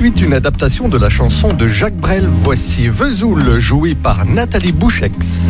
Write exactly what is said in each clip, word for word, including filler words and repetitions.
suite une adaptation de la chanson de Jacques Brel. Voici Vesoul, joué par Nathalie Bouchex.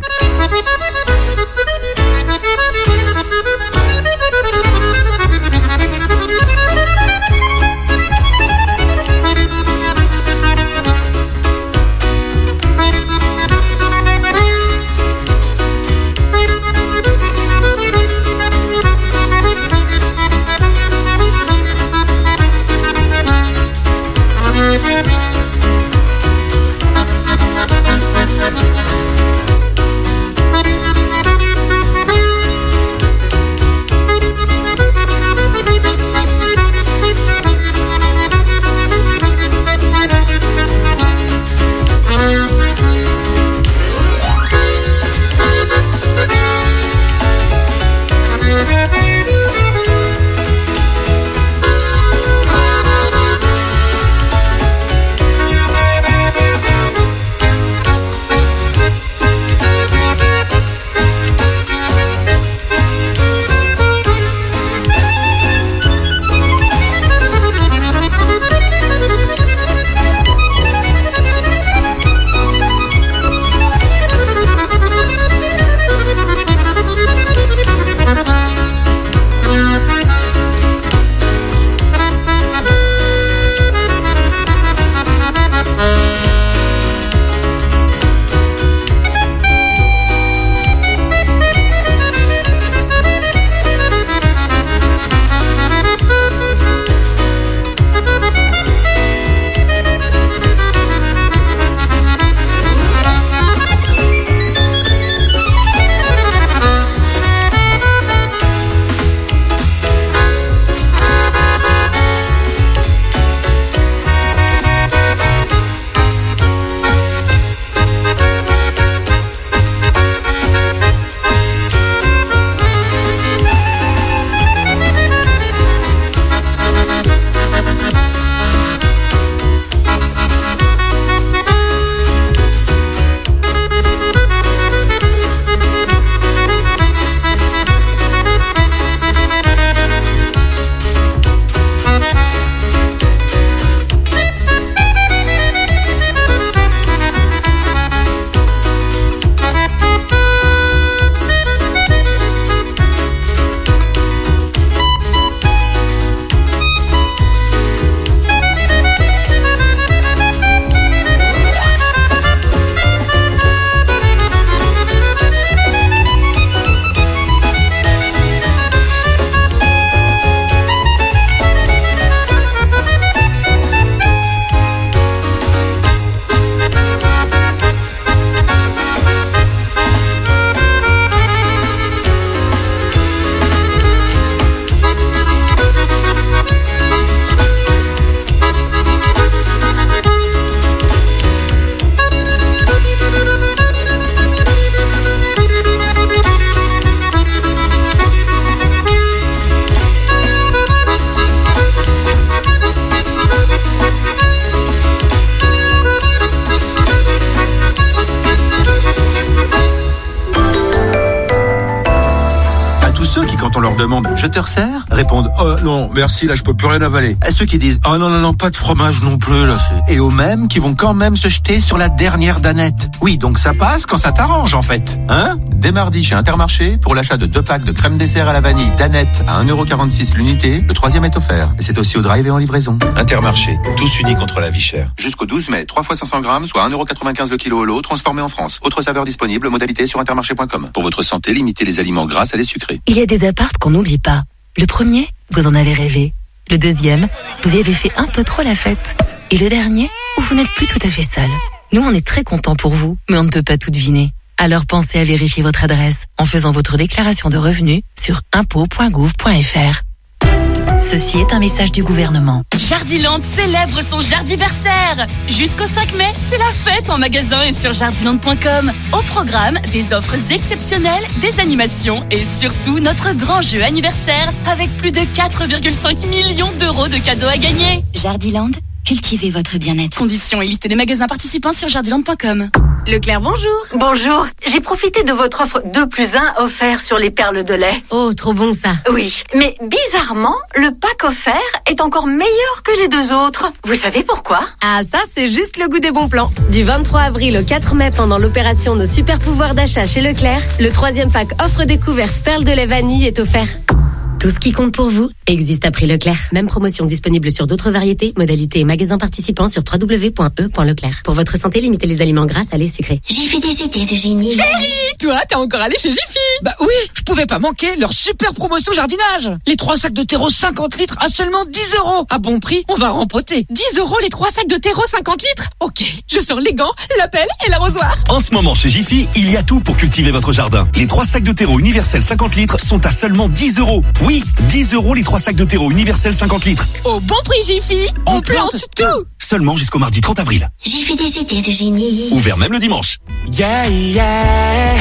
quand on leur demande « Je te resserre ?» répondent « Oh non, merci, là je peux plus rien avaler ». À ceux qui disent « Oh non, non, non, pas de fromage non plus, là c'est... » Et aux mêmes qui vont quand même se jeter sur la dernière danette. Oui, donc ça passe quand ça t'arrange en fait. Hein ? Dès mardi chez Intermarché, pour l'achat de deux packs de crème dessert à la vanille Danette à un euro quarante-six l'unité, le troisième est offert. Et c'est aussi au drive et en livraison. Intermarché, tous unis contre la vie chère. Jusqu'au douze mai, trois fois cinq cents grammes, soit un euro quatre-vingt-quinze le kilo au lot, transformé en France. Autre saveur disponible, modalité sur intermarché point com. Pour votre santé, limitez les aliments gras à les sucrés. Il y a des apparts qu'on n'oublie pas. Le premier, vous en avez rêvé. Le deuxième, vous y avez fait un peu trop la fête. Et le dernier, où vous n'êtes plus tout à fait seul. Nous, on est très contents pour vous, mais on ne peut pas tout deviner. Alors pensez à vérifier votre adresse en faisant votre déclaration de revenus sur impôts point gouv point f r. Ceci est un message du gouvernement. Jardiland célèbre son jardiversaire. Jusqu'au cinq mai, c'est la fête en magasin et sur jardiland point com. Au programme, des offres exceptionnelles, des animations et surtout notre grand jeu anniversaire avec plus de quatre virgule cinq millions d'euros de cadeaux à gagner. Jardiland, cultivez votre bien-être. Conditions et liste des magasins participants sur jardiland point com. Leclerc, bonjour. Bonjour, j'ai profité de votre offre deux plus un offert sur les perles de lait. Oh, trop bon ça. Oui, mais bizarrement, le pack offert est encore meilleur que les deux autres. Vous savez pourquoi? Ah, ça, c'est juste le goût des bons plans. Du vingt-trois avril au quatre mai, pendant l'opération Nos super pouvoirs d'achat chez Leclerc, le troisième pack offre découverte perles de lait vanille est offert. Tout ce qui compte pour vous existe à prix Leclerc. Même promotion disponible sur d'autres variétés, modalités et magasins participants sur w w w point e point leclerc. Pour votre santé, limitez les aliments gras, salés, sucrés. Jiffy des idées de génie. Chérie, toi, t'es encore allé chez Jiffy? Bah oui, je pouvais pas manquer leur super promotion jardinage. Les trois sacs de terreau cinquante litres à seulement dix euros. À bon prix, on va rempoter. dix euros les trois sacs de terreau cinquante litres? Ok, je sors les gants, la pelle et l'arrosoir. En ce moment, chez Jiffy, il y a tout pour cultiver votre jardin. Les trois sacs de terreau universel cinquante litres sont à seulement dix euros. Oui, dix euros les trois sacs de terreau universel cinquante litres. Au bon prix Jiffy, on, on plante, plante tout. tout. Seulement jusqu'au mardi trente avril. Jiffy des idées de génie. Ouvert même le dimanche. Yeah, yeah.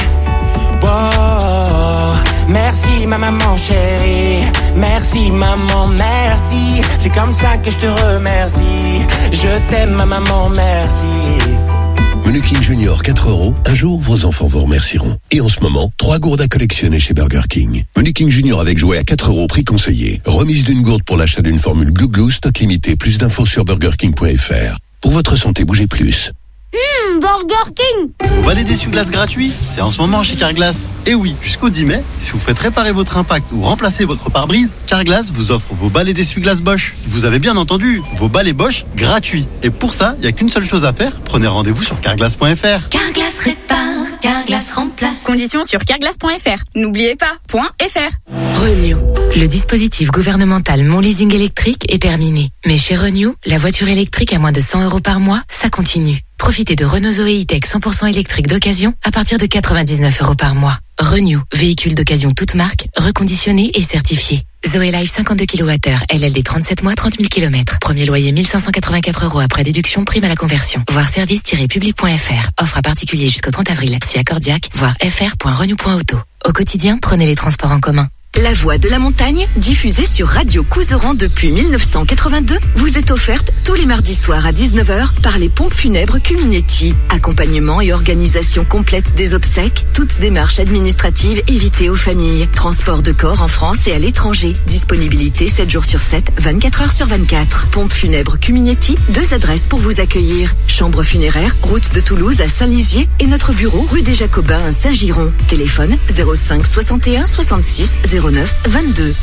Wow. Merci ma maman chérie. Merci maman, merci. C'est comme ça que je te remercie. Je t'aime ma maman, merci. Menu King Junior quatre euros. Un jour, vos enfants vous remercieront. Et en ce moment, trois gourdes à collectionner chez Burger King. Menu King Junior avec jouet à quatre euros, prix conseillé. Remise d'une gourde pour l'achat d'une formule Glou Glou, stock limité. Plus d'infos sur burger king point f r. Pour votre santé, bougez plus. Mmh, Burger King. Vos balais d'essuie-glace gratuits, c'est en ce moment chez Carglass. Et oui, jusqu'au dix mai, si vous faites réparer votre impact ou remplacer votre pare-brise, Carglass vous offre vos balais d'essuie-glace Bosch. Vous avez bien entendu, vos balais Bosch gratuits. Et pour ça, il n'y a qu'une seule chose à faire, prenez rendez-vous sur carglass point f r. Carglass répare, Carglass remplace. Conditions sur carglass point f r. N'oubliez pas, .fr. Renew. Le dispositif gouvernemental Mon Leasing électrique est terminé. Mais chez Renew, la voiture électrique à moins de cent euros par mois, ça continue. Profitez de Renault Zoé E-Tech cent pour cent électrique d'occasion à partir de quatre-vingt-dix-neuf euros par mois. Renew, véhicule d'occasion toute marque, reconditionné et certifié. Zoé Live cinquante-deux kilowattheures, L L D trente-sept mois, trente mille kilomètres. Premier loyer mille cinq cent quatre-vingt-quatre euros après déduction, prime à la conversion. Voir service tiret public point f r. Offre à particulier jusqu'au trente avril. Si accordiaque, voir f r point renew point auto. Au quotidien, prenez les transports en commun. La Voix de la Montagne, diffusée sur Radio Couseran depuis mille neuf cent quatre-vingt-deux, vous est offerte tous les mardis soirs à dix-neuf heures par les pompes funèbres Cuminetti. Accompagnement et organisation complète des obsèques, toutes démarches administratives évitées aux familles. Transport de corps en France et à l'étranger. Disponibilité sept jours sur sept, vingt-quatre heures sur vingt-quatre. Pompes funèbres Cuminetti, deux adresses pour vous accueillir. Chambre funéraire, route de Toulouse à Saint-Lizier et notre bureau rue des Jacobins à Saint-Giron. Téléphone zéro cinq soixante et un soixante-six zéro neuf vingt-deux.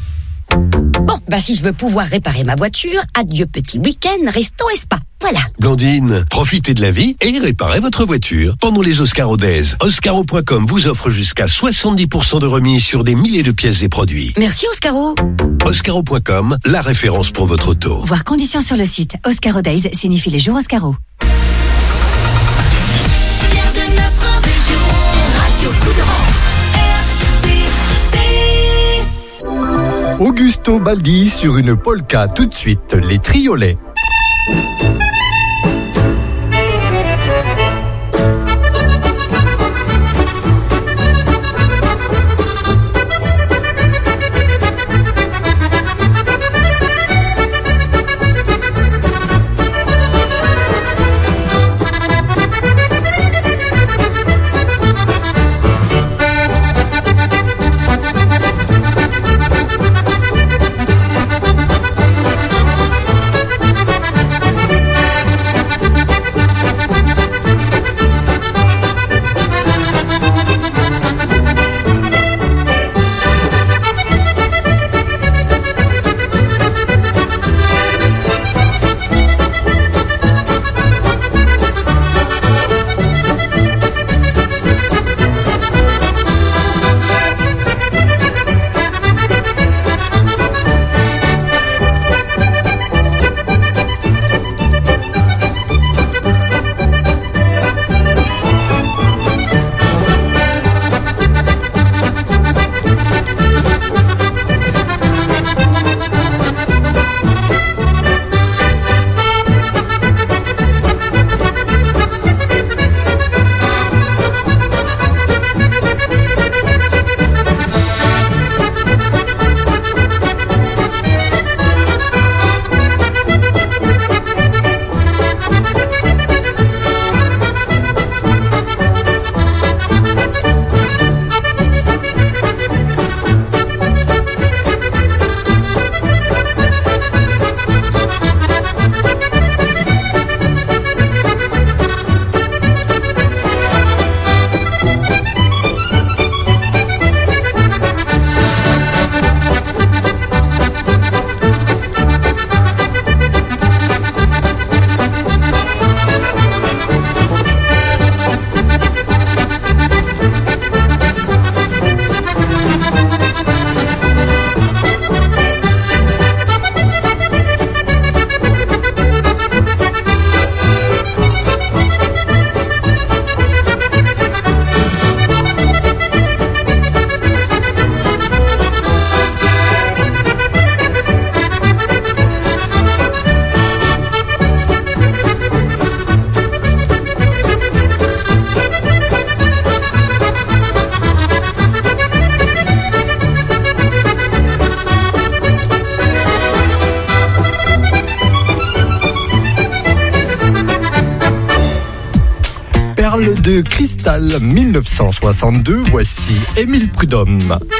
Bon, bah si je veux pouvoir réparer ma voiture, adieu petit week-end, resto et spa. Voilà. Blandine, profitez de la vie et réparez votre voiture. Pendant les Oscaro Days, Oscaro point com vous offre jusqu'à soixante-dix pour cent de remise sur des milliers de pièces et produits. Merci Oscaro. Oscaro point com, la référence pour votre auto. Voir conditions sur le site. Oscaro Days signifie les jours Oscaro. Fier de notre région, Radio Couseran. Augusto Baldi sur une polka, tout de suite, les Triolets. de Cristal mille neuf cent soixante-deux, voici Émile Prudhomme.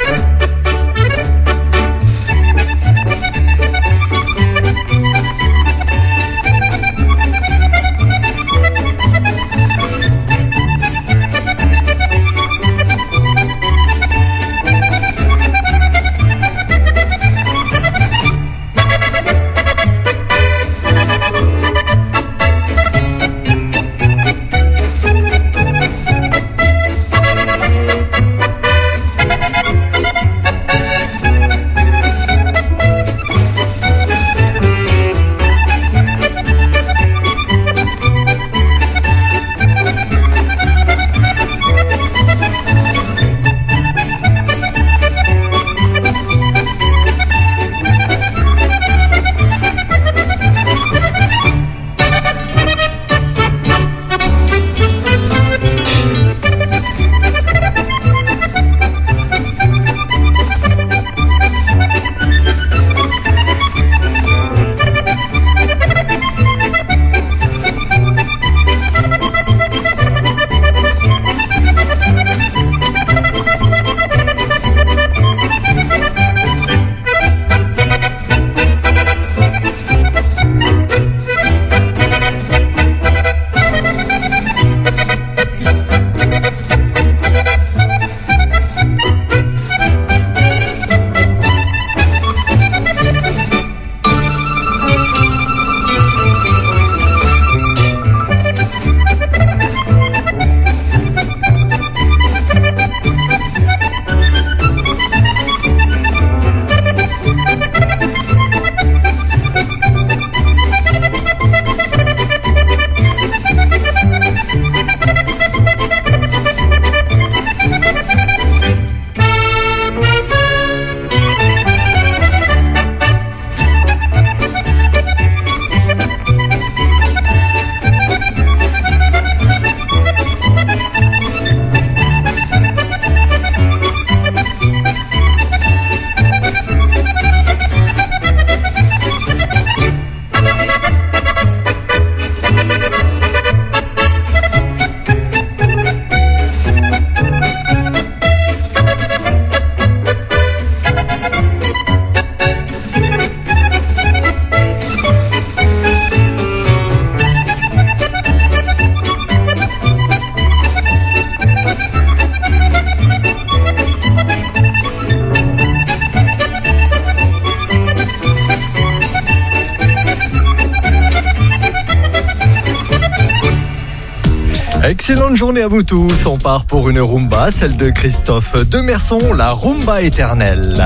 Excellente journée à vous tous. On part pour une rumba, celle de Christophe Demerson, la rumba éternelle.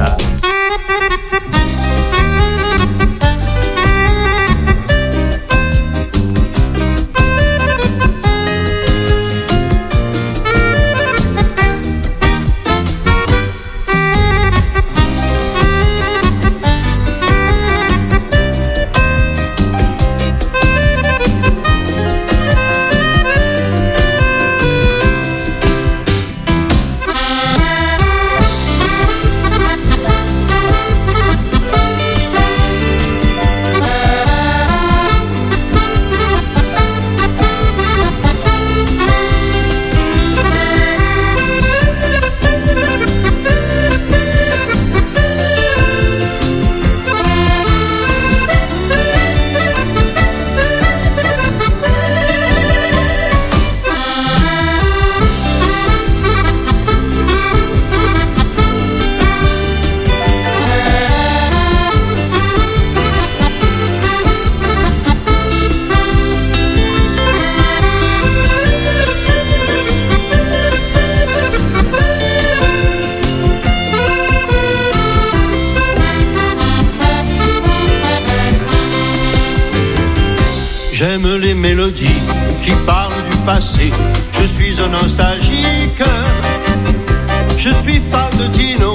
J'aime les mélodies qui parlent du passé. Je suis un nostalgique. Je suis fan de Tino,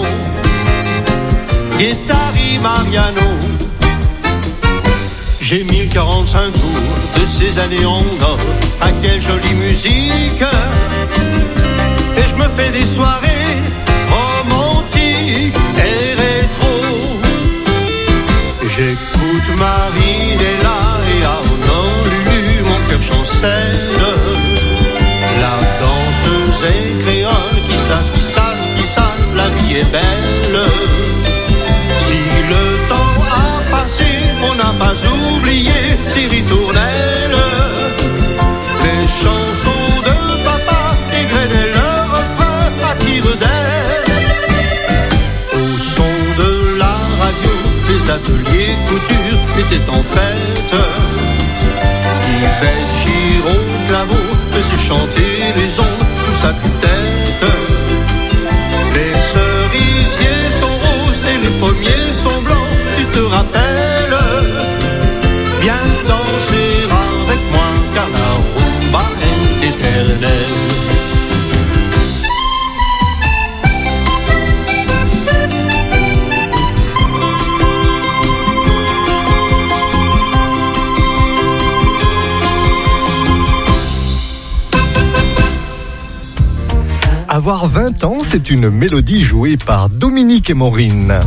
Guettari, Mariano. J'ai mille quarante-cinq tours de ces années en or. À quelle jolie musique. Et je me fais des soirées romantiques et rétro. J'écoute Marinella et Arnaud Lulu, mon cœur chancelle. La belle. Si le temps a passé, on n'a pas oublié ces ritournelles. Les chansons de papa égrenaient leur refrain à tire d'aile. Au son de la radio, les ateliers couture étaient en fête. Yvette, Giron, Claveau faisaient chanter les ondes, tous à tue-tête. Les cerisiers sont roses et les pommiers sont blancs, tu te rappelles. Viens danser avec moi car la rumba est éternelle. Avoir vingt ans, c'est une mélodie jouée par Dominique et Maureen.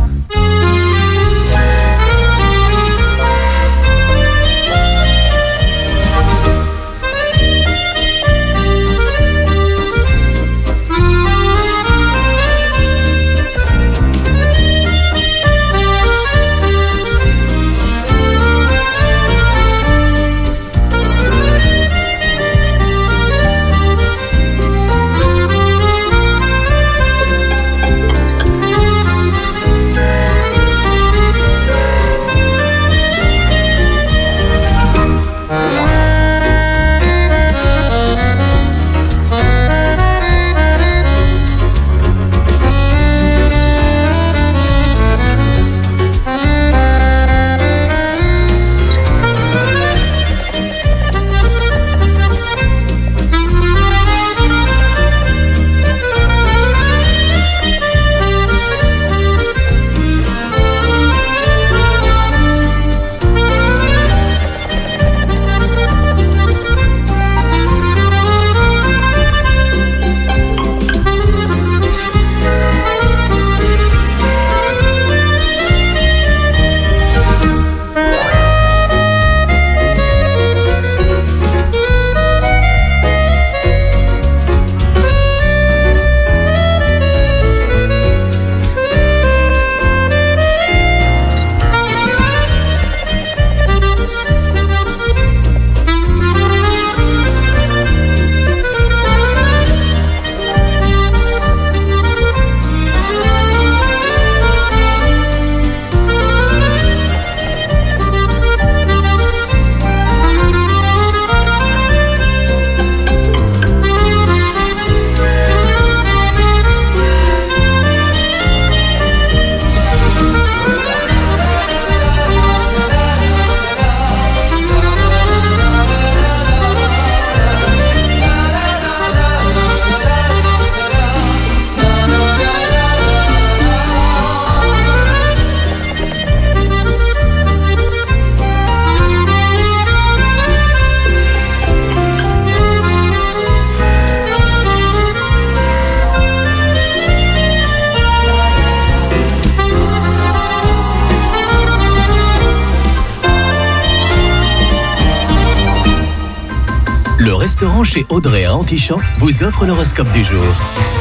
Le restaurant chez Audrey à Antichamps vous offre l'horoscope du jour.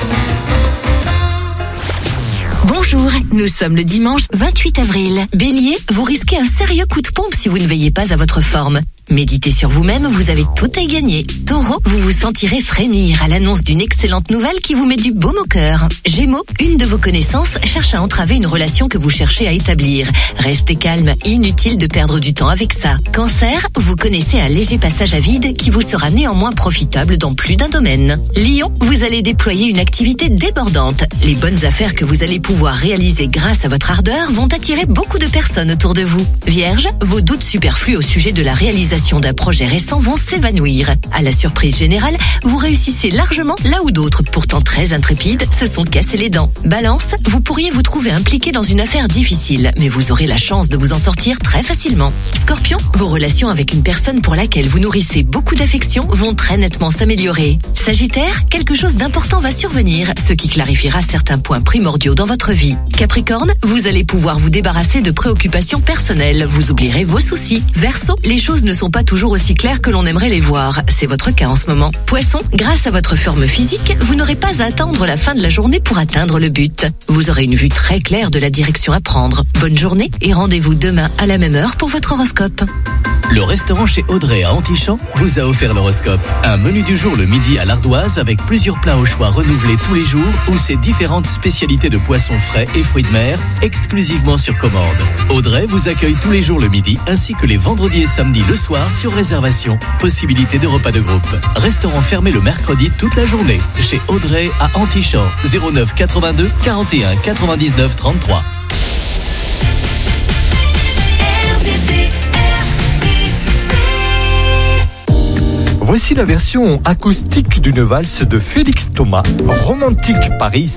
Bonjour, nous sommes le dimanche vingt-huit avril. Bélier, vous risquez un sérieux coup de pompe si vous ne veillez pas à votre forme. Méditez sur vous-même, vous avez tout à y gagner. Taureau, vous vous sentirez frémir à l'annonce d'une excellente nouvelle qui vous met du baume au cœur. Gémeaux, une de vos connaissances cherche à entraver une relation que vous cherchez à établir. Restez calme, inutile de perdre du temps avec ça. Cancer, vous connaissez un léger passage à vide qui vous sera néanmoins profitable dans plus d'un domaine. Lion, vous allez déployer une activité débordante. Les bonnes affaires que vous allez pouvoir réaliser grâce à votre ardeur vont attirer beaucoup de personnes autour de vous. Vierge, vos doutes superflus au sujet de la réalisation d'un projet récent vont s'évanouir. À la surprise générale, vous réussissez largement là où d'autres, pourtant très intrépides, se sont cassés les dents. Balance, vous pourriez vous trouver impliqué dans une affaire difficile, mais vous aurez la chance de vous en sortir très facilement. Scorpion, vos relations avec une personne pour laquelle vous nourrissez beaucoup d'affection vont très nettement s'améliorer. Sagittaire, quelque chose d'important va survenir, ce qui clarifiera certains points primordiaux dans votre vie. Capricorne, vous allez pouvoir vous débarrasser de préoccupations personnelles, vous oublierez vos soucis. Verseau, les choses ne sont sont pas toujours aussi claires que l'on aimerait les voir. C'est votre cas en ce moment. Poisson, grâce à votre forme physique, vous n'aurez pas à attendre la fin de la journée pour atteindre le but. Vous aurez une vue très claire de la direction à prendre. Bonne journée et rendez-vous demain à la même heure pour votre horoscope. Le restaurant chez Audrey à Antichamps vous a offert l'horoscope. Un menu du jour le midi à l'Ardoise avec plusieurs plats au choix renouvelés tous les jours ou ses différentes spécialités de poissons frais et fruits de mer exclusivement sur commande. Audrey vous accueille tous les jours le midi ainsi que les vendredis et samedis le soir sur réservation. Possibilité de repas de groupe. Restaurant fermé le mercredi toute la journée. Chez Audrey à Antichamps, zéro neuf quatre-vingt-deux quarante et un quatre-vingt-dix-neuf trente-trois. Voici la version acoustique d'une valse de Félix Thomas, Romantique Paris.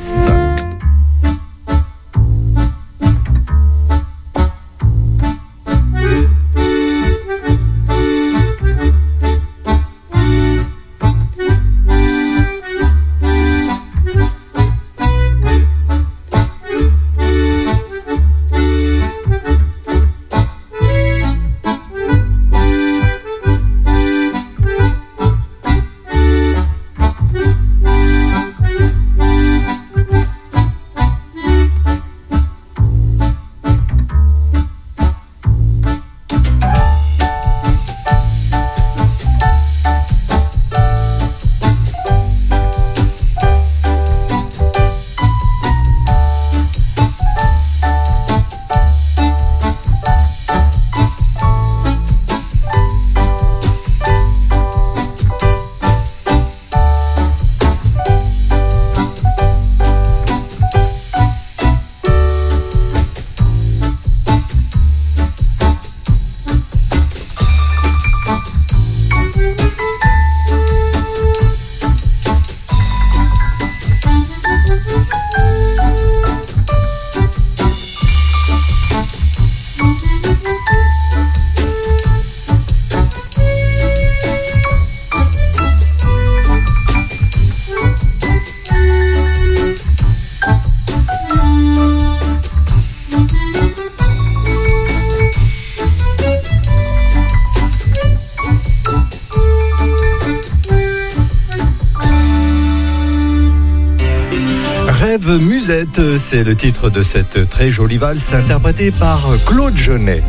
Rêve Musette, c'est le titre de cette très jolie valse interprétée par Claude Jeunet.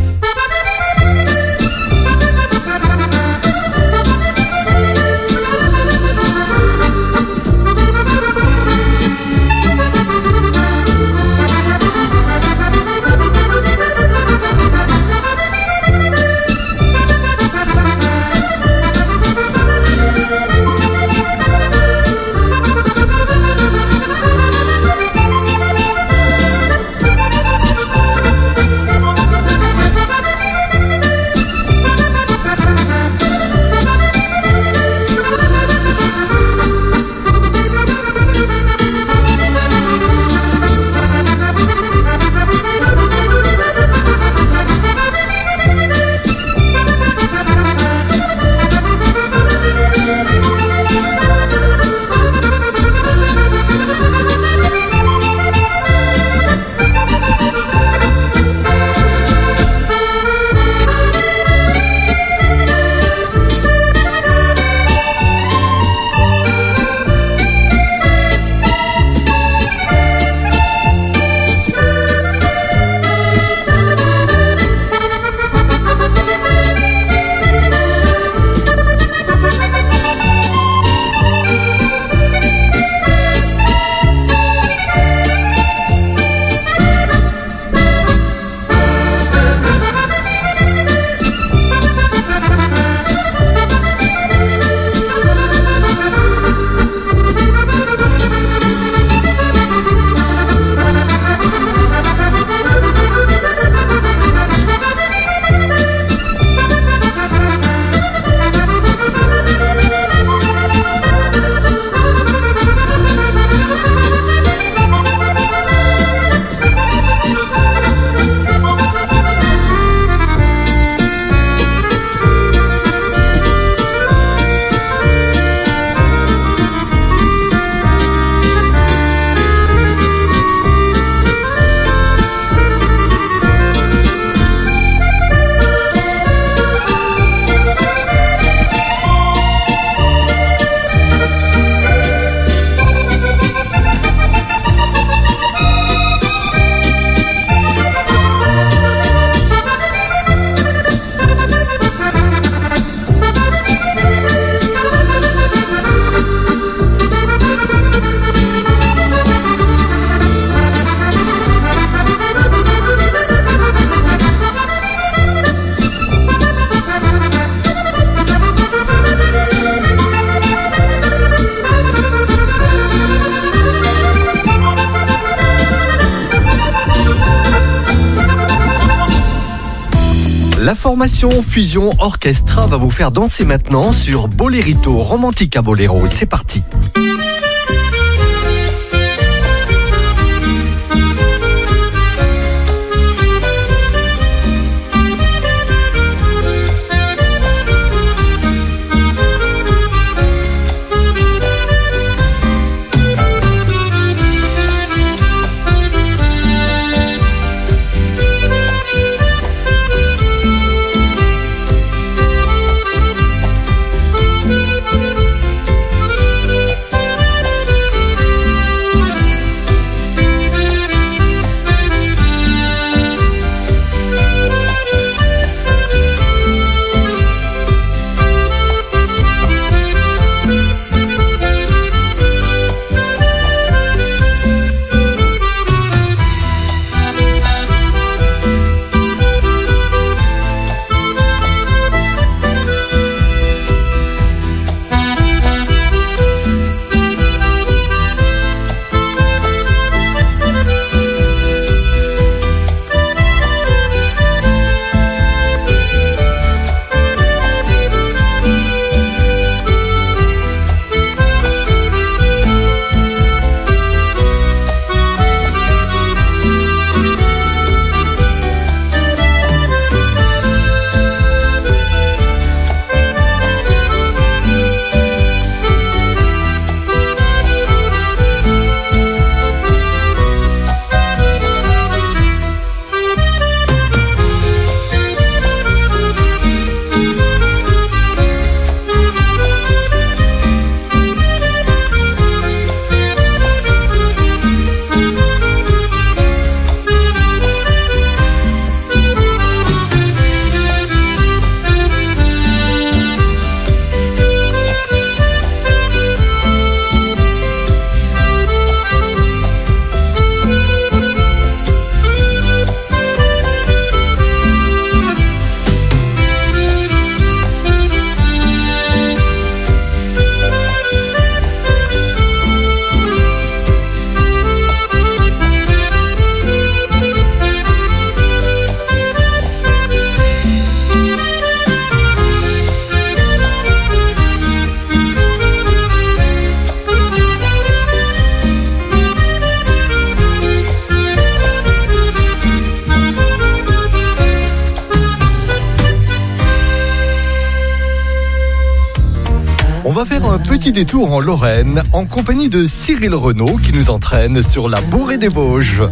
La formation Fusion Orchestra va vous faire danser maintenant sur Bolerito Romantica Bolero. C'est parti. On va faire un petit détour en Lorraine en compagnie de Cyril Renaud qui nous entraîne sur la Bourrée des Vosges.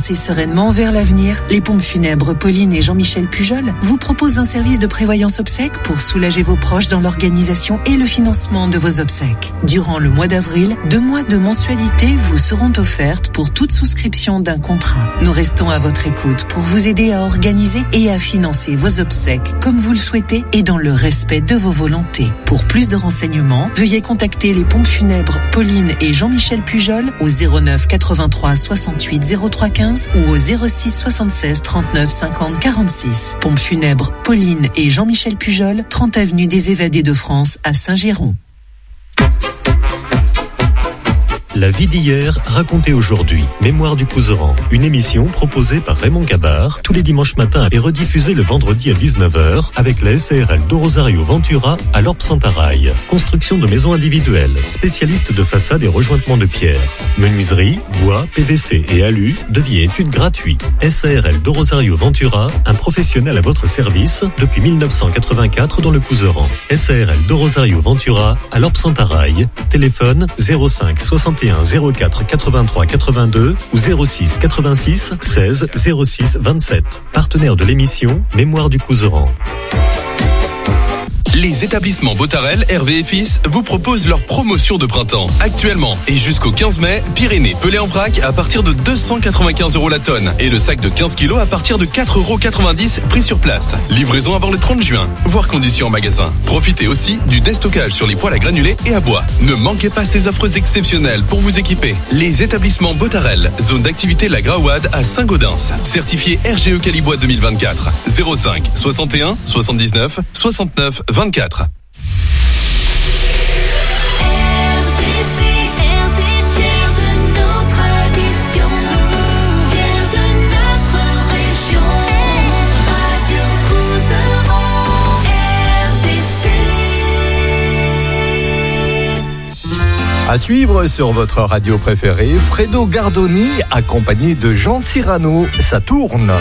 avancer sereinement vers l'avenir, les pompes funèbres Pauline et Jean-Michel Pujol vous proposent un service de prévoyance obsèques pour soulager vos proches dans l'organisation et le financement de vos obsèques. Durant le mois d'avril, deux mois de mensualité vous seront offertes pour toute souscription d'un contrat. Nous restons à votre écoute pour vous aider à organiser et à financer vos obsèques comme vous le souhaitez et dans le respect de vos volontés. Pour plus de renseignements, veuillez contacter les pompes funèbres Pauline et Jean-Michel Pujol au zéro neuf quatre-vingt-trois soixante-huit zéro trois quinze ou au zéro six soixante-seize trente-neuf cinquante quarante-six. Pompes funèbres Pauline et Jean-Michel Pujol, trente avenue des Évadés de France à Saint-Géron. La vie d'hier, racontée aujourd'hui. Mémoire du Couserand. Une émission proposée par Raymond Gabard tous les dimanches matins et rediffusée le vendredi à dix-neuf heures avec la S A R L do Rosario Ventura à l'Orbe Santaraille. Construction de maisons individuelles, spécialiste de façades et rejointements de pierre. Menuiserie, bois, P V C et alu, devis et études gratuits. S A R L do Rosario Ventura, un professionnel à votre service depuis mille neuf cent quatre-vingt-quatre dans le Couserand. S A R L do Rosario Ventura à l'Orbe Santaraille. Téléphone zéro cinq soixante et un zéro quatre quatre-vingt-trois quatre-vingt-deux ou zéro six quatre-vingt-six seize zéro six vingt-sept. Partenaire de l'émission Mémoire du Couserand. Les établissements Botarel, Hervé et Fils vous proposent leur promotion de printemps. Actuellement et jusqu'au quinze mai, Pyrénées pelé en vrac à partir de deux cent quatre-vingt-quinze euros la tonne et le sac de quinze kilos à partir de quatre euros quatre-vingt-dix prix sur place. Livraison avant le trente juin, voire conditions en magasin. Profitez aussi du déstockage sur les poêles à granulés et à bois. Ne manquez pas ces offres exceptionnelles pour vous équiper. Les établissements Botarel, zone d'activité La Graouade à Saint-Gaudens. Certifié R G E Calibois deux mille vingt-quatre. zéro cinq soixante et un soixante-dix-neuf soixante-neuf vingt-quatre. À suivre sur votre radio préférée, Fredo Gardoni, accompagné de Jean Cyrano, ça tourne.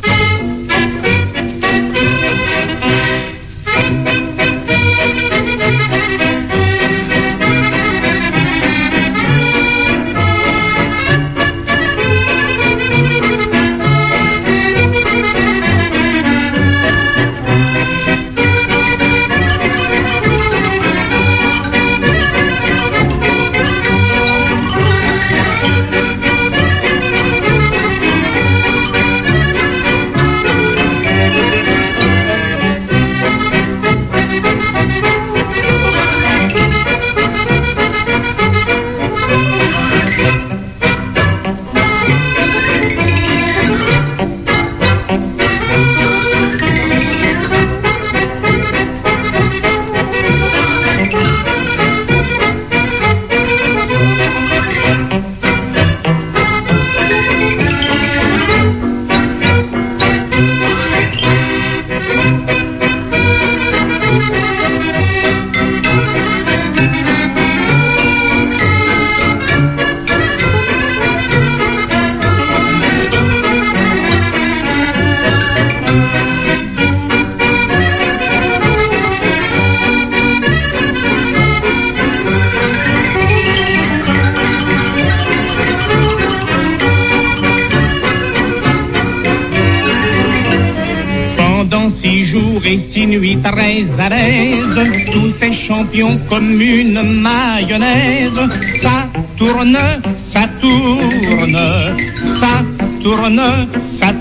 Nuit très à l'aise, tous ces champions comme une mayonnaise. Ça tourne, ça tourne, ça tourne, ça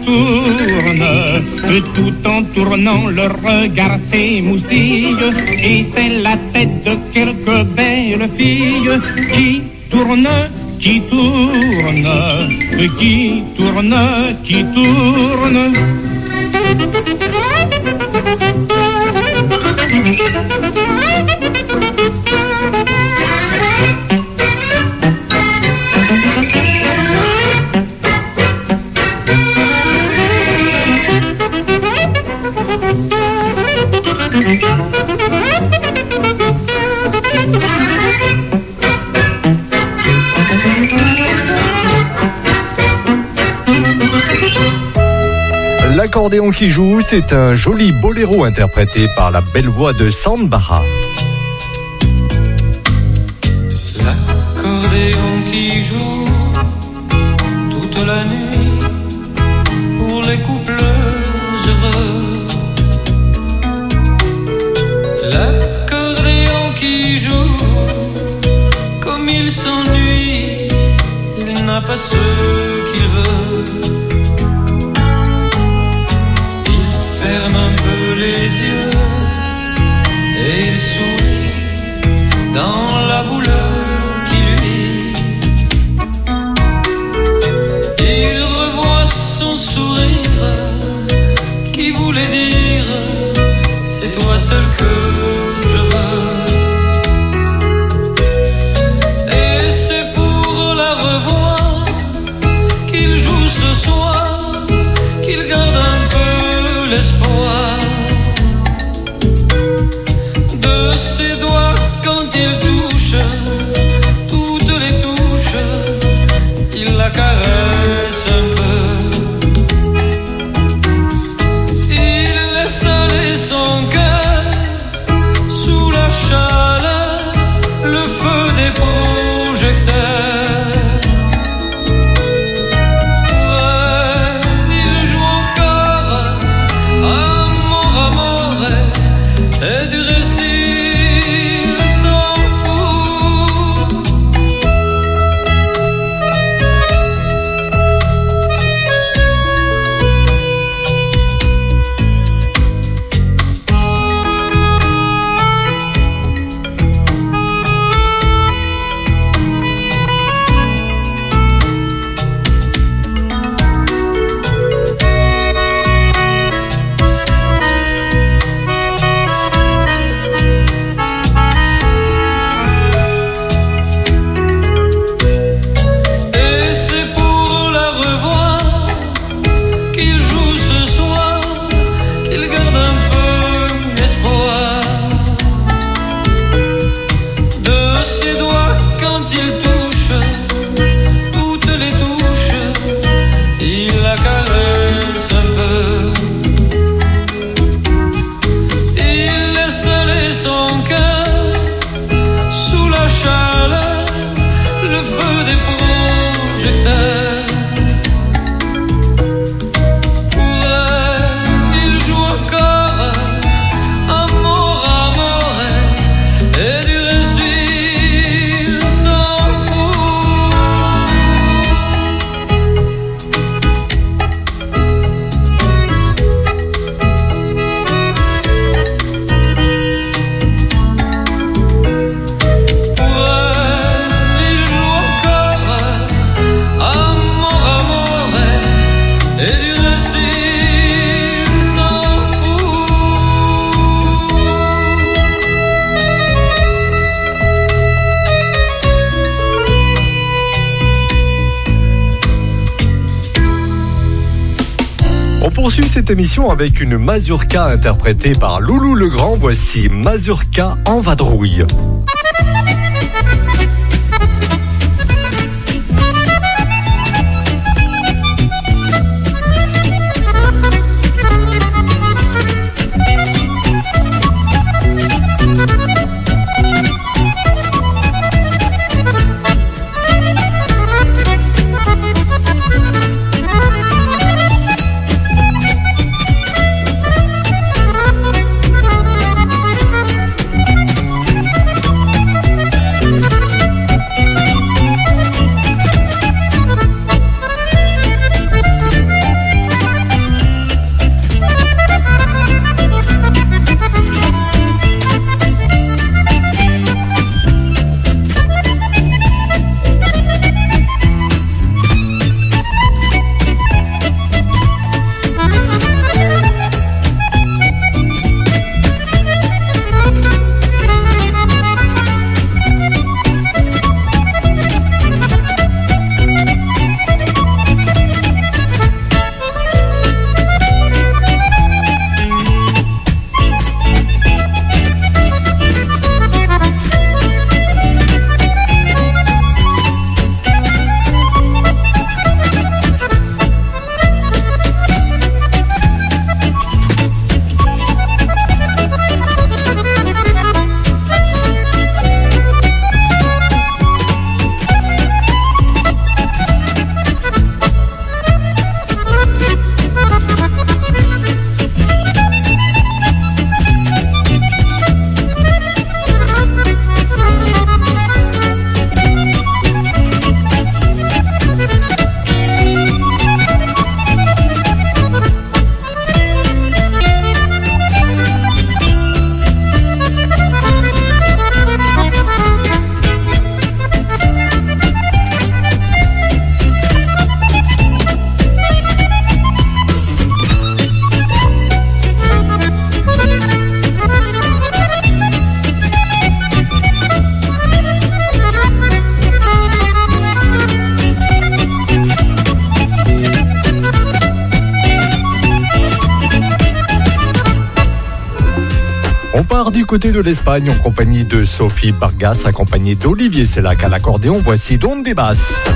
tourne. Tout en tournant, le regard s'émoustille et c'est la tête de quelques belles filles qui tournent, qui tournent, qui tournent, qui tournent. L'accordéon qui joue, c'est un joli boléro interprété par la belle voix de Sandbara. L'accordéon qui joue toute la nuit les couples heureux. L'accordéon qui joue, comme il s'ennuie, il n'a pas ce qu'il veut. Il ferme un peu les yeux et il sourit dans la boule qui lui. Il revoit son sourire qui voulait dire c'est toi seul que je veux. Et c'est pour la revoir qu'il joue ce soir, qu'il garde un peu l'espoir de ses doigts quand il touche toutes les touches, il la caresse un peu. Il laisse aller son cœur sous la chaleur, le feu des projecteurs. Ouais, il joue encore Amor, amore, et du reste il s'en fout. Et c'est pour la revoir qu'il joue ce soir, qu'il garde un peu l'espoir de ses doigts quand il touche toutes les touches, il la caresse un peu. Il laisse aller son cœur sous la chaleur, le feu des projecteurs. Pour elle, il joue encore Amor, amore, et du reste il s'en fout. Pour elle, il joue encore Amor, amore, et du reste il s'en fout. On poursuit cette émission avec une mazurka interprétée par Loulou Legrand. Voici Mazurka en vadrouille. Thank you. On part du côté de l'Espagne en compagnie de Sophie Vargas, accompagnée d'Olivier Sellac à l'accordéon. Voici Donde vas.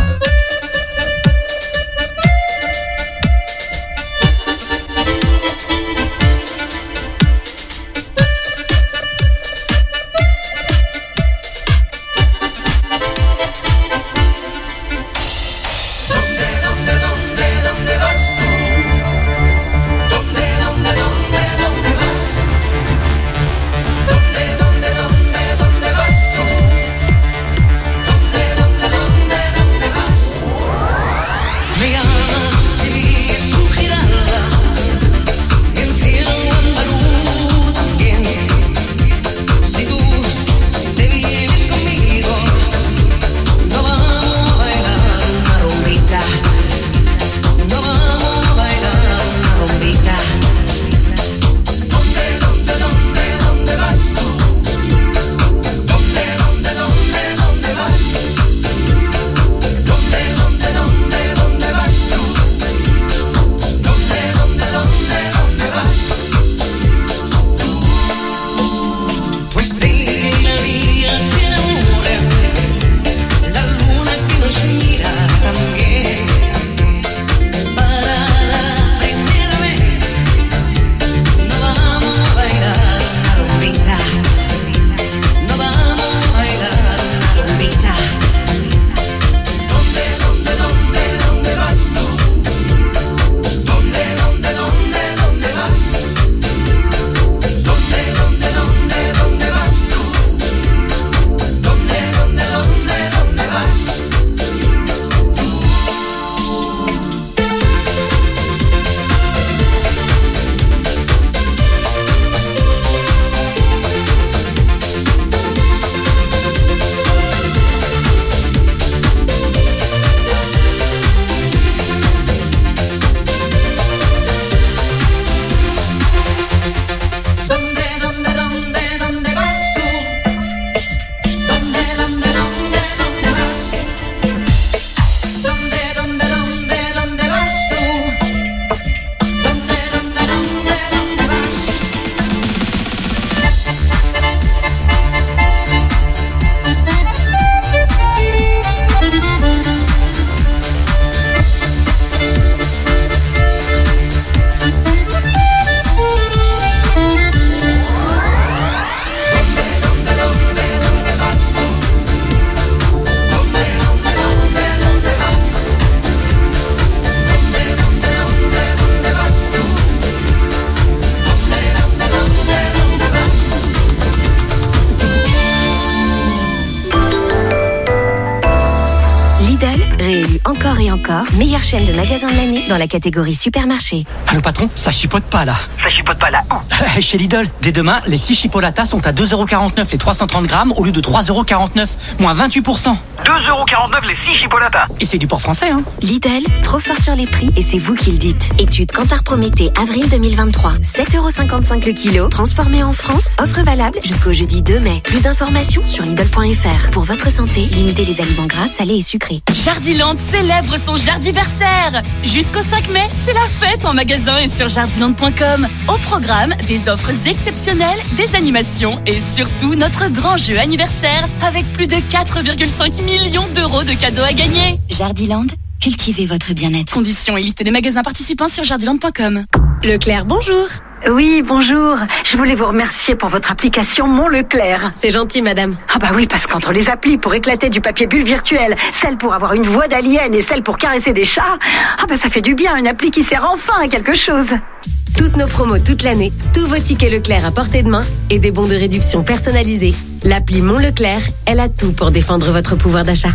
encore et encore, meilleure chaîne de magasins de l'année dans la catégorie supermarché. Ah, le patron, ça chipote pas là. Ça chipote pas là. Chez Lidl, dès demain, les six chipolatas sont à deux euros quarante-neuf les trois cent trente grammes au lieu de trois euros quarante-neuf, moins vingt-huit pour cent. deux euros quarante-neuf les six chipolatas. Et c'est du port français, hein. Lidl, trop fort sur les prix et c'est vous qui le dites. Étude Kantar Prométhée, avril deux mille vingt-trois. sept euros cinquante-cinq le kilo, transformé en France. Offre valable jusqu'au jeudi deux mai. Plus d'informations sur Lidl point F R. Pour votre santé, limitez les aliments gras, salés et sucrés. Jardiland célèbre son jardiversaire. Jusqu'au cinq mai, c'est la fête en magasin et sur jardiland point com. Au programme, des offres exceptionnelles, des animations et surtout notre grand jeu anniversaire avec plus de quatre virgule cinq millions d'euros de cadeaux à gagner. Jardiland, cultivez votre bien-être. Conditions et liste des magasins participants sur jardiland point com. Leclerc, bonjour. Oui, bonjour. Je voulais vous remercier pour votre application Mon Leclerc. C'est gentil, madame. Ah bah oui, parce qu'entre les applis pour éclater du papier bulle virtuel, celle pour avoir une voix d'alien et celle pour caresser des chats, ah bah ça fait du bien, une appli qui sert enfin à quelque chose. Toutes nos promos toute l'année, tous vos tickets Leclerc à portée de main et des bons de réduction personnalisés. L'appli Mon Leclerc, elle a tout pour défendre votre pouvoir d'achat.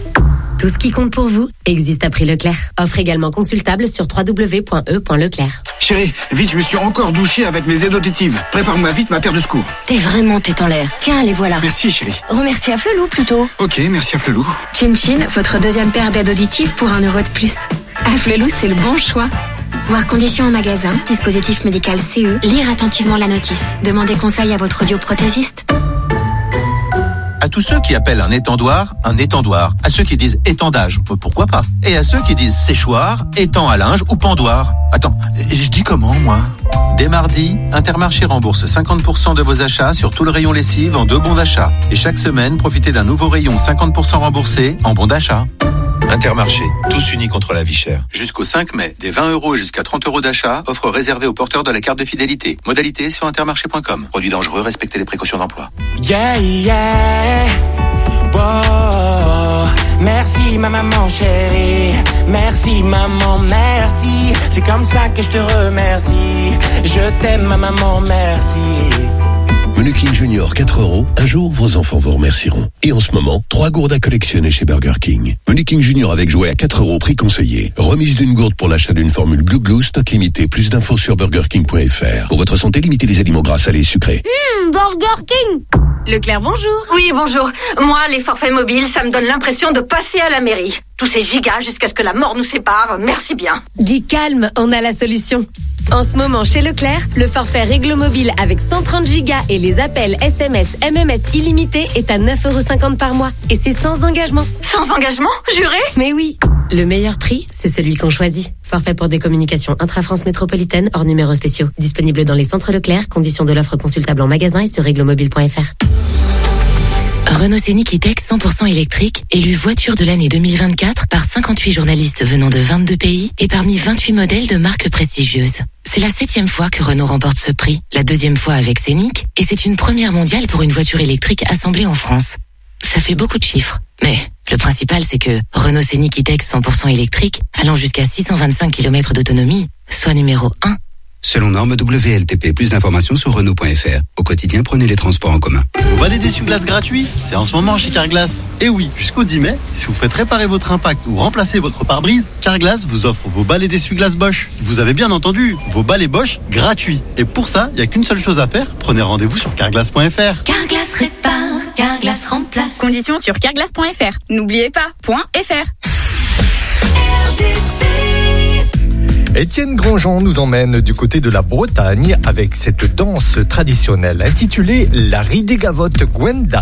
Tout ce qui compte pour vous existe à prix Leclerc. Offre également consultable sur w w w point e point leclerc. Chérie, vite, je me suis encore douché avec mes aides auditives. Prépare-moi vite ma paire de secours. T'es vraiment tête en l'air. Tiens, les voilà. Merci, chérie. Remercie à Flelou plutôt. Ok, merci à Flelou. Chin Chin, votre deuxième paire d'aides auditives pour un euro de plus. À Flelou, c'est le bon choix. Voir conditions en magasin, dispositif médical C E, lire attentivement la notice. Demandez conseil à votre audioprothésiste. À tous ceux qui appellent un étendoir un étendoir. À ceux qui disent étendage, pourquoi pas. Et à ceux qui disent séchoir, étang à linge ou pendoir. Attends, je dis comment moi ? Dès mardi, Intermarché rembourse cinquante pour cent de vos achats sur tout le rayon lessive en deux bons d'achat. Et chaque semaine, profitez d'un nouveau rayon cinquante pour cent remboursé en bons d'achat. Intermarché, tous unis contre la vie chère. Jusqu'au cinq mai, des vingt euros jusqu'à trente euros d'achat, offre réservée aux porteurs de la carte de fidélité. Modalité sur intermarché point com. Produit dangereux, respectez les précautions d'emploi. Yeah, yeah. Wow. Merci ma maman chérie. Merci maman, merci. C'est comme ça que je te remercie. Je t'aime ma maman, merci. Menu King Junior quatre euros. Un jour, vos enfants vous remercieront. Et en ce moment, trois gourdes à collectionner chez Burger King. Menu King Junior avec jouet à quatre euros, prix conseillé. Remise d'une gourde pour l'achat d'une formule Glou Glou, stock limité. Plus d'infos sur burger king point f r. Pour votre santé, limitez les aliments gras, salés et sucrés. Mmh, Burger King. Leclerc, bonjour. Oui, bonjour. Moi, les forfaits mobiles, ça me donne l'impression de passer à la mairie. Tous ces gigas jusqu'à ce que la mort nous sépare. Merci bien. Dis calme, on a la solution. En ce moment, chez Leclerc, le forfait Réglo Mobile avec cent trente gigas et les appels S M S, M M S illimités est à neuf euros cinquante par mois. Et c'est sans engagement. Sans engagement, juré ? Mais oui. Le meilleur prix, c'est celui qu'on choisit. Forfait pour des communications intra-France métropolitaine hors numéros spéciaux. Disponible dans les centres Leclerc. Conditions de l'offre consultable en magasin et sur réglo mobile point f r. Renault Scénic E-Tech cent pour cent électrique, élu voiture de l'année deux mille vingt-quatre par cinquante-huit journalistes venant de vingt-deux pays et parmi vingt-huit modèles de marques prestigieuses. C'est la septième fois que Renault remporte ce prix, la deuxième fois avec Scénic, et c'est une première mondiale pour une voiture électrique assemblée en France. Ça fait beaucoup de chiffres, mais le principal c'est que Renault Scénic E-Tech cent pour cent électrique, allant jusqu'à six cent vingt-cinq kilomètres d'autonomie, soit numéro un. Selon norme W L T P, plus d'informations sur Renault point f r. Au quotidien, prenez les transports en commun. Vous balais d'essuie-glace gratuit, c'est en ce moment chez Carglass. Et oui, jusqu'au dix mai, si vous faites réparer votre impact ou remplacer votre pare-brise, Carglass vous offre vos balais d'essuie-glace Bosch. Vous avez bien entendu, vos balais Bosch gratuits. Et pour ça, il n'y a qu'une seule chose à faire, prenez rendez-vous sur carglass point f r. Carglass répare, Carglass remplace. Conditions sur carglass point f r. N'oubliez pas, .fr. Étienne Grandjean nous emmène du côté de la Bretagne avec cette danse traditionnelle intitulée la Ridégavotte Gwenda.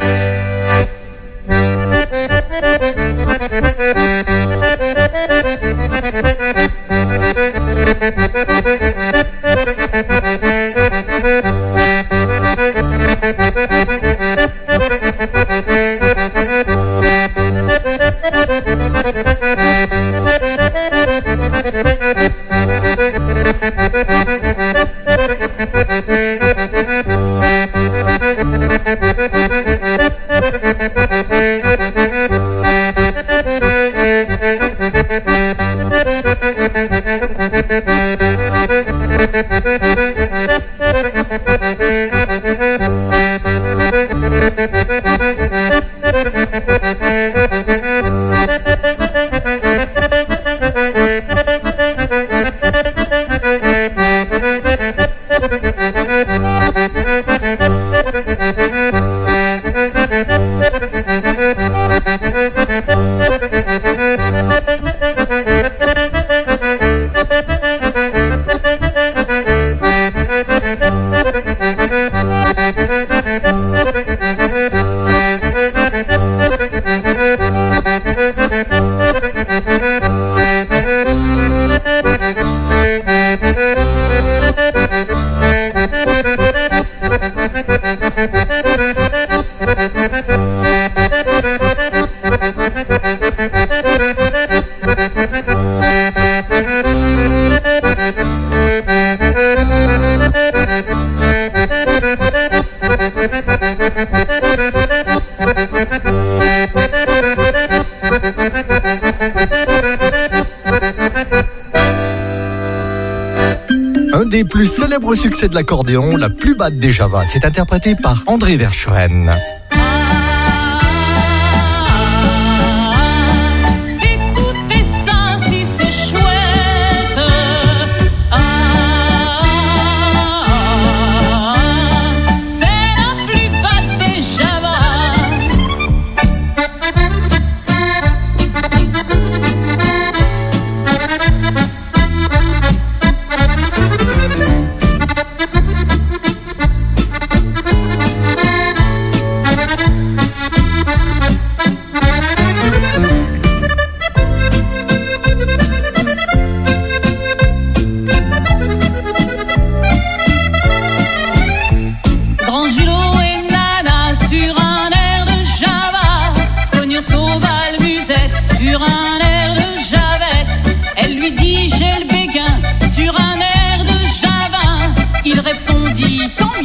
Un des plus célèbres succès de l'accordéon, la plus bad des Java, c'est interprété par André Verschuren.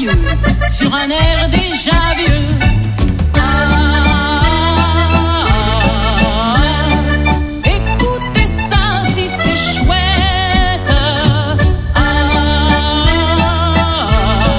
vieux, sur un air déjà vieux. Ah, ah, ah, écoutez ça si c'est chouette. Ah, ah,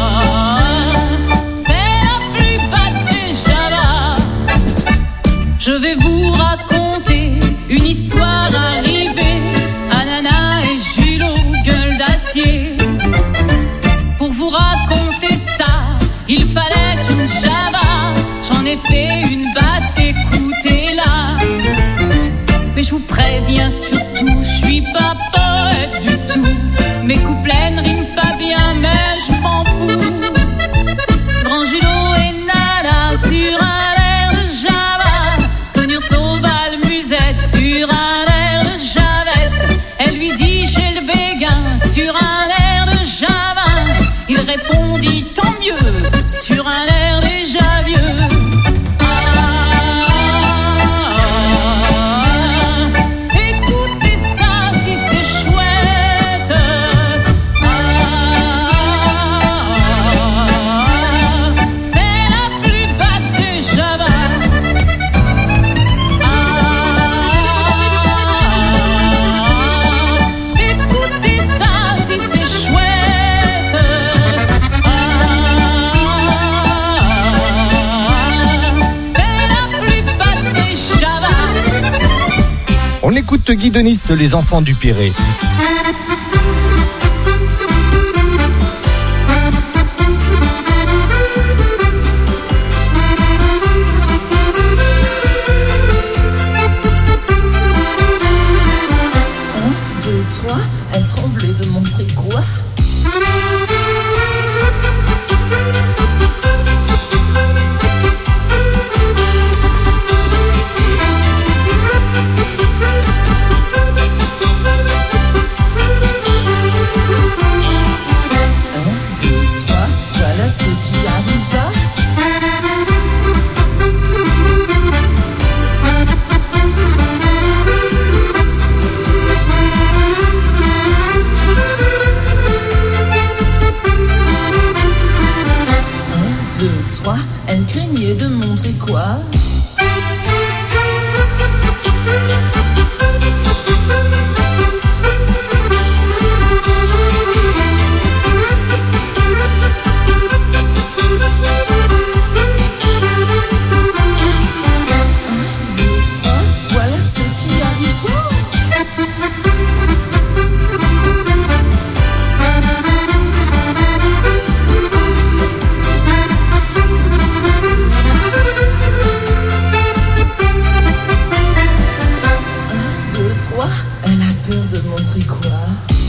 c'est la plus batte des Java. Je vais vous raconter une histoire arrivée à Nana et Jules aux gueules d'acier. Pour vous raconter ça, il fallait une Java. J'en ai fait une batte, écoutez-la. Mais je vous préviens surtout, je suis pas poète du tout. Mes couplets ne riment pas bien, mais je m'en fous. Grand Jules et Nana sur un air de Java. Scognurto va le musette sur un air de Javette. Elle lui dit j'ai le béguin sur un air de Java. Il répondit tant mieux sur un air déjà vieux. Ah, ah, ah, écoutez ça si c'est chouette. Ah, ah, c'est la plus batte des Java. Ah, écoutez ça si c'est chouette. On écoute Guy Denis, les enfants du Pirée. Un, deux, trois, elle tremblait de montrer quoi? Voilà ce qui arriva. Un, deux, trois, elle craignait de montrer quoi? Voilà ce qui arrive. Un, deux, trois, elle a peur de montrer quoi?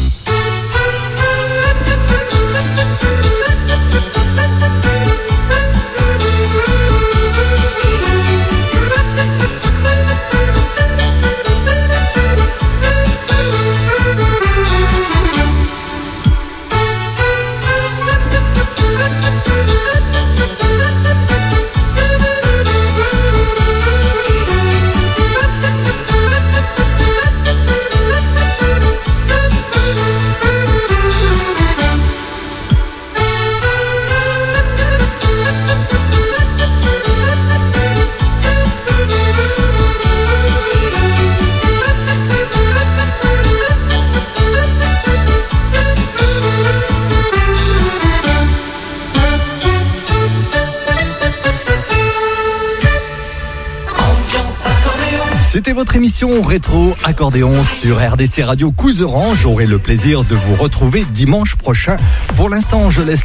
C'était votre émission Rétro Accordéon sur R D C Radio Couseran. J'aurai le plaisir de vous retrouver dimanche prochain. Pour l'instant, je laisse